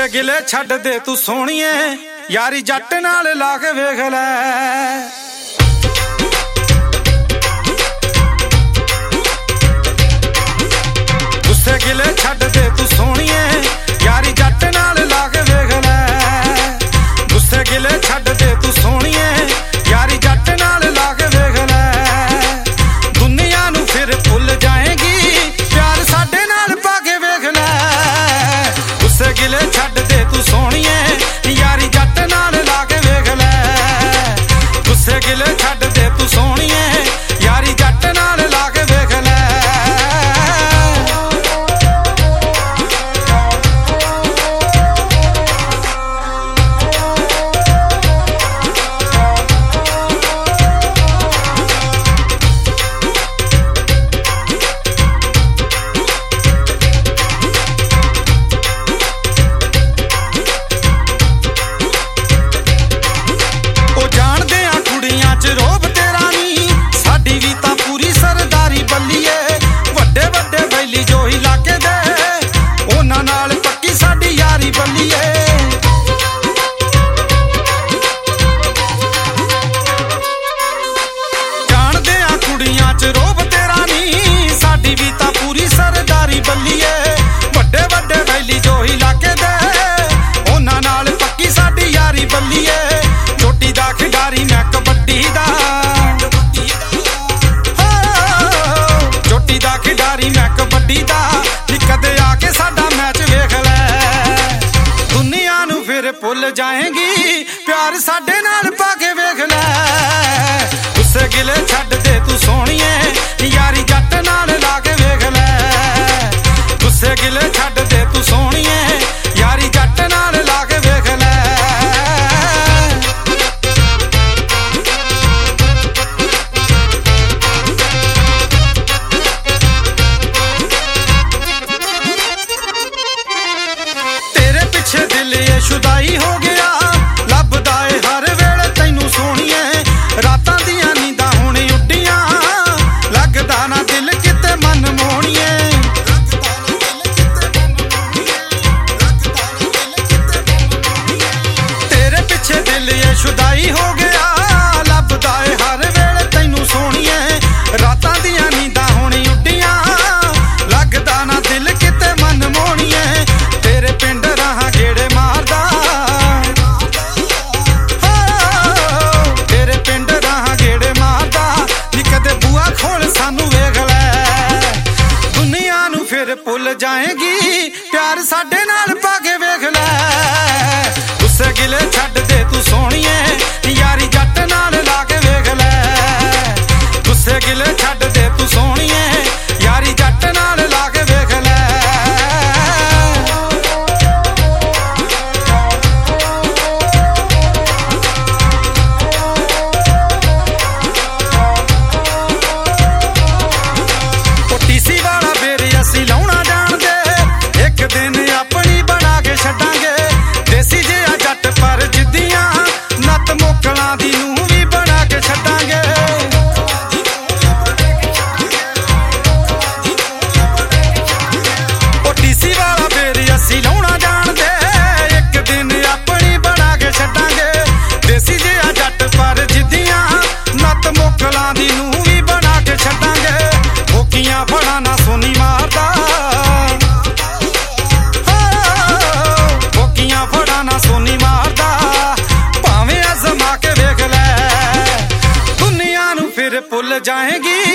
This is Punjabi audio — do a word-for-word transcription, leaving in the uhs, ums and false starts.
ਗੁੱਸੇ ਗਿਲੇ ਛੱਡ ਦੇ ਤੂੰ ਸੋਹਣੀਏ, ਯਾਰੀ ਜੱਟ ਨਾਲ ਲਾ ਕੇ ਵੇਖ ਲੈ। ਗੁੱਸੇ ਗਿਲੇ ਛੱਡ ਦੇ ਤੂੰ ਸੋਹਣੀਏ, ਯਾਰੀ ਜੱਟ ਨਾਲ ਲਾ ਕੇ ਵੇਖ ਲੈ। ਗੁੱਸੇ ਗਿਲੇ ਛੱਡ ਦੇ ਤੂੰ ਸੋਹਣੀਏ, ਯਾਰੀ ਜੱਟ ਨਾਲ ਲਾ ਕੇ ਵੇਖ ਲੈ। ਦੁਨੀਆ ਨੂੰ ਫਿਰ ਭੁੱਲ ਜਾਏਗੀ, ਪਿਆਰ ਸਾਡੇ ਨਾਲ ਪਾ ਕੇ ਵੇਖ ਲੈ। ਗੁੱਸੇ ਗਿਲੇ ਛੱਡ ਦੇ ਤੂੰ ਸੋਹਣੀਏ, ਯਾਰੀ ਜੱਟ ਨਾਲ ਲਾ ਕੇ ਵੇਖ ਲੈ। ਗੁੱਸੇ ਗਿਲੇ ਛੱਡ ਦੇ ਤੂੰ ਸੋਹਣੀਏ, ਯਾਰੀ ਜੱਟ ਨਾਲ ਲਾ ਕੇ ਵੇਖ ਲੈ। ਰੋਬ ਤੇਰਾ ਨੀ ਸਾਡੀ ਵੀ ਤਾਂ ਪੂਰੀ ਸਰਦਾਰੀ ਬੱਲੀਏ। ਵੱਡੇ ਵੱਡੇ ਬੈਲੀ ਜੋ ਇਲਾਕੇ ਦੇ, ਉਹਨਾਂ ਨਾਲ ਪੱਕੀ ਸਾਡੀ ਯਾਰੀ ਬੱਲੀਏ। ਜਾਣਦੇ ਆ ਕੁੜੀਆਂ ਚ ਰੋਬ ਤੇਰਾ ਨੀ ਸਾਡੀ ਵੀ ਤਾਂ ਪੂਰੀ ਸਰਦਾਰੀ ਬੱਲੀਏ। ਵੱਡੇ ਵੱਡੇ ਬੈਲੀ ਜੋ ਇਲਾਕੇ ਦੇ, ਉਹਨਾਂ ਨਾਲ ਪੱਕੀ ਸਾਡੀ ਯਾਰੀ ਬੱਲੀਏ। ਛੋਟੀ ਦਾ ਖਿਡਾਰੀ ਮੈਂ ਕਬੱਡੀ ਦਾ, ਛੋਟੀ ਦਾ ਖਿਡਾਰੀ ਮੈਂ ਕਬੱਡੀ ਦਾ, ਕਦੇ ਆ ਕੇ ਸਾਡਾ ਮੈਚ ਵੇਖ ਲੈ। ਦੁਨੀਆ ਨੂੰ ਫਿਰ ਭੁੱਲ ਜਾਏਗੀ, ਪਿਆਰ ਸਾਡੇ ਨਾਲ ਪਾ ਕੇ ਵੇਖ ਲੈ। ਗੁੱਸੇ ਗਿਲੇ ਛੱਡ ਦੇ ਤੂੰ ਸੋਹਣੀਏ, ਯਾਰੀ ਜੱਟ ਨਾਲ ਲਾ ਕੇ ਵੇਖ ਲੈ। ਗੁੱਸੇ ਗਿਲੇ ਛੱਡ ਦੇ ਤੂੰ ਸੋਹਣੀਏ, ਯਾਰੀ ਜੱਟ ਨਾਲ ਲਾ ਕੇ ਵੇਖ ਲੈ। ਦਿਲ ਏ ਸ਼ੁਦਾਈ ਹੋ ਗਿਆ, ਲੱਭਦਾ ਏ ਹਰ ਵੇਲੇ ਤੈਨੂੰ ਸੋਹਣੀਏ। ਰਾਤਾਂ ਦੀਆਂ ਨੀਂਦਾਂ ਹੁਣ ਉੱਡੀਆਂ, ਲੱਗਦਾ ਨਾ ਦਿਲ ਕਿਤੇ ਮਨ ਮੋਹਣੀਏ। ਤੇਰੇ ਪਿੱਛੇ ਦਿਲ ਏ ਸ਼ੁਦਾਈ ਹੋ ਗਿਆ, ਲੱਭਦਾ ਏ ਹਰ ਵੇਲੇ ਤੈਨੂੰ ਸੋਹਣੀਏ। ਰਾਤਾਂ ਦੀਆਂ ਨੀਂਦਾਂ ਹੁਣ ਉੱਡੀਆਂ, ਲੱਗਦਾ ਨਾ ਦਿਲ ਕਿਤੇ ਮਨ ਮੋਹਣੀਏ। ਤੇਰੇ ਪਿੰਡ ਰਾਹਾਂ ਗੇੜੇ ਮਾਰਦਾ, ਤੇਰੇ ਪਿੰਡ ਰਾਹਾਂ ਗੇੜੇ ਮਾਰਦਾ, ਨੀ ਕਦੇ ਬੂਆ ਖੋਲ ਸਾਨੂੰ ਵੇਖ ਲੈ। ਦੁਨੀਆ ਨੂੰ ਫਿਰ ਭੁੱਲ ਜਾਏਗੀ, ਪਿਆਰ ਸਾਡੇ ਨਾਲ ਪਾ ਕੇ ਵੇਖ ਲੈ। ਗੁੱਸੇ ਗਿਲੇ ਛੱਡ ਦੇ ਤੂੰ ਸੋਹਣੀਏ, ਯਾਰੀ ਜੱਟ ਨਾਲ ਲਾ ਕੇ ਵੇਖ ਲੈ। ਗੁੱਸੇ ਗਿਲੇ ਛੱਡ ਦੇ ਤੂੰ ਸੋਹਣੀਏ, ਯਾਰੀ ਜੱਟ ਨਾਲ ਲਾ ਕੇ ਵੇਖ ਲੈ। ਟੀਸੀ ਵਾਲਾ ਬੇਰ ਅਸੀਂ ਲਾਉਣਾ ਜਾਣਦੇ, ਇੱਕ ਦਿਨ ਆਪਣੀ ਬਣਾ ਕੇ ਛੱਡਾਂਗੇ। ਦੇਸੀ ਜਿਹਾ ਜੱਟ ਪਰ ਜਿੱਦੀਆਂ, ਨੱਤ ਮੋਕਲਾਂ ਦੀ ਨੂੰ ਵੀ ਬਣਾ ਕੇ ਛੱਡਾਂਗੇ। ਉਹ ਟੀਸੀ ਵਾਲਾ ਬੇਰ ਅਸੀਂ ਲਾਉਣਾ ਜਾਣਦੇ, ਇੱਕ ਦਿਨ ਆਪਣੀ ਬਣਾ ਕੇ ਛੱਡਾਂਗੇ। ਦੇਸੀ ਜਿਹਾ ਜੱਟ ਪਰ ਜਿੱਦੀਆਂ, ਨੱਤ ਮੋਕਲਾਂ ਦੀ ਨੂੰ ਵੀ ਬਣਾ ਕੇ ਛੱਡਾਂਗੇ। ਭੋਕੀਆਂ ਫੜਾਂ ਨਾ ਸੋਨੀ ਮਾਰਦਾ, ਭੋਕੀਆਂ ਫੜਾਂ ਨਾ ਸੋਨੀ ਮਾਰਦਾ, ਭਾਵੇਂ ਅਜ਼ਮਾ ਕੇ ਵੇਖ ਲੈ। ਦੁਨੀਆ ਨੂੰ ਫਿਰ ਭੁੱਲ ਜਾਏਗੀ,